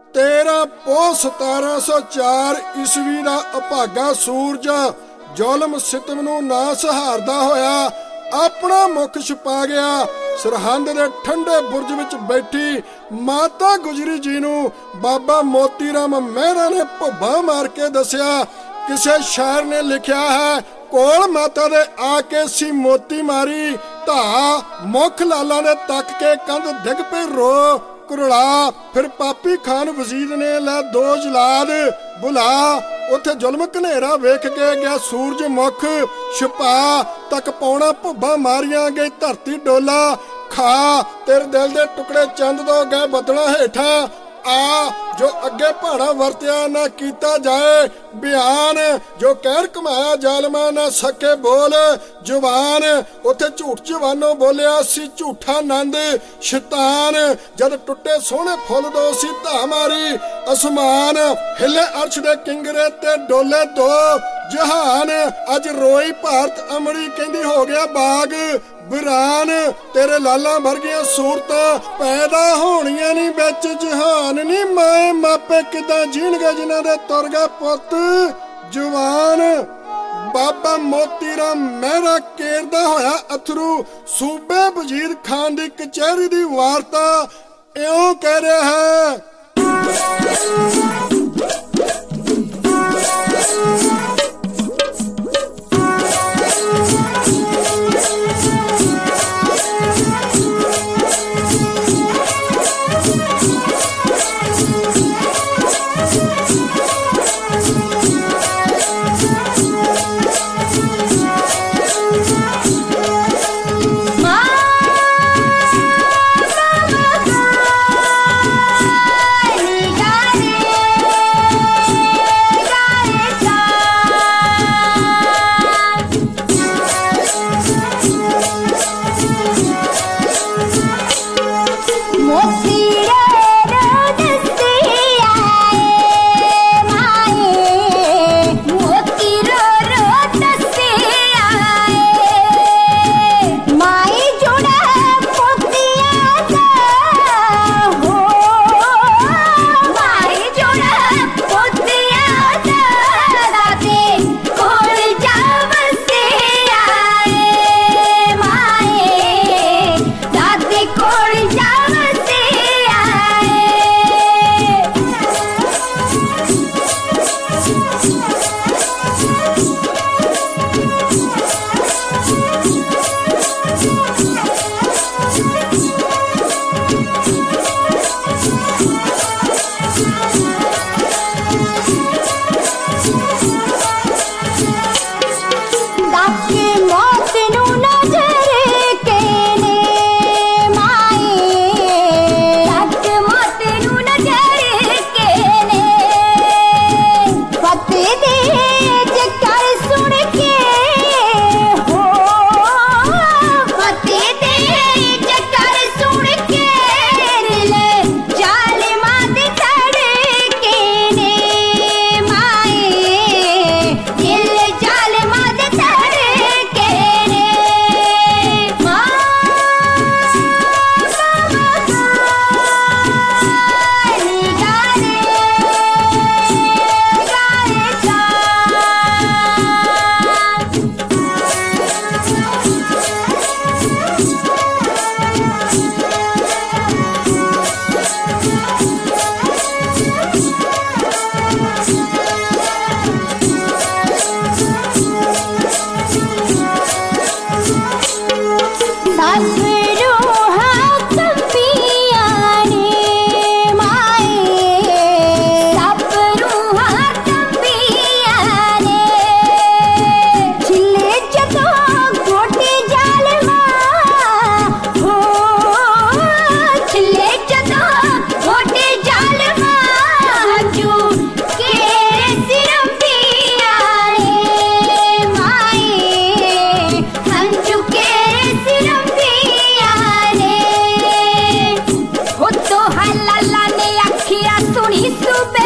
13 ਪੋਹ 1704 ਈਸਵੀ ਦਾ ਅਭਾਗਾ ਸੂਰਜ ਜ਼ੁਲਮ ਸਿਤਮ ਨੂੰ ਨਾ ਸਹਾਰਦਾ ਹੋਇਆ ਆਪਣਾ ਮੁਖ ਛੁਪਾ ਗਿਆ। ਸਰਹੰਦ ਦੇ ਠੰਡੇ ਬੁਰਜ ਵਿੱਚ ਬੈਠੀ ਮਾਤਾ ਗੁਜਰੀ ਜੀ ਨੂੰ ਬਾਬਾ ਮੋਤੀ ਰਾਮ ਮਹਿਰਾ ਨੇ ਭੁੱਬਾ ਮਾਰ ਕੇ ਦੱਸਿਆ। ਕਿਸੇ ਸ਼ਾਇਰ ਨੇ ਲਿਖਿਆ ਹੈ, ਕੋਲ ਮਾਤਾ ਦੇ ਆ ਕੇ ਸੀ ਮੋਤੀ ਮਾਰੀ, ਧਾ ਮੁਖ ਲਾਲਾਂ ਦੇ ਤੱਕ ਕੇ ਕੰਧ ਡਿੱਗ ਪਈ ਰੋ ਕੁਰਲਾ। ਫਿਰ ਪਾਪੀ ਖਾਨ ਵਜ਼ੀਰ ਨੇ ਲੈ 2 ਜਲਾਦ ਬੁਲਾ, ਉੱਥੇ ਜ਼ੁਲਮ ਘਨੇਰਾ ਵੇਖ ਕੇ ਗਿਆ ਸੂਰਜ ਮੁਖ ਛੁਪਾ। ਤੱਕ ਪੌਣਾ ਭੁੱਬਾ ਮਾਰੀਆਂ ਗਈ ਧਰਤੀ ਡੋਲਾ, ਖਾ ਤੇਰੇ ਦਿਲ ਦੇ ਟੁਕੜੇ ਚੰਦ ਤੋਂ ਗਏ ਬੱਦਲਾਂ ਹੇਠਾਂ। ਆ ਜੋ ਅੱਗੇ ਭਾਣਾ ਵਰਤਿਆ ਨਾ ਕੀਤਾ ਜਾਏ ਬਿਆਨ, ਜੋ ਕਹਿਰ ਕਮਾਇਆ ਜ਼ਾਲਮਾਂ ਨਾ ਸਕੇ ਬੋਲ ਜ਼ੁਬਾਨ। ਉੱਥੇ ਝੂਠ ਜਵਾਨੋਂ ਬੋਲਿਆ ਸੀ ਝੂਠਾ ਨੰਦ ਸ਼ੈਤਾਨ। ਜਦ ਟੁੱਟੇ ਸੋਹਣੇ ਫੁੱਲ ਦੋ ਸੀ ਧਾ ਮਾਰੀ ਅਸਮਾਨ, ਹਿੱਲੇ ਅਰਸ਼ ਦੇ ਕਿੰਗਰੇ ਤੇ ਡੋਲੇ 2 ਜਹਾਨ। ਅੱਜ ਰੋਈ ਭਾਰਤ ਅਮਰੀ ਕਹਿੰਦੀ ਹੋ ਗਿਆ ਬਾਗ ਬਿਰਾਨ। ਤੇਰੇ ਲਾਲਾਂ ਵਰਗੀਆਂ ਸੂਰਤਾਂ ਪੈਦਾ ਹੋਣੀਆਂ ਨੀ ਵਿੱਚ ਜਹਾਨ ਨੀ। ਮਾਏ ਮਾਪੇ ਕਿੱਦਾਂ ਜੀਣਗੇ ਜਿਨ੍ਹਾਂ ਦੇ ਤੁਰ ਗਏ ਪੁੱਤ ਜਵਾਨ। ਬਾਬਾ ਮੋਤੀ ਰਾਮ ਮਹਿਰਾ ਕੇਰਦਾ ਹੋਇਆ ਅਥਰੂ ਸੂਬੇ ਵਜ਼ੀਰ ਖਾਨ ਦੀ ਕਚਹਿਰੀ ਦੀ ਵਾਰਤਾ ਇਉਂ ਕਹਿ ਰਿਹਾ ਹੈ। सुनी सुबह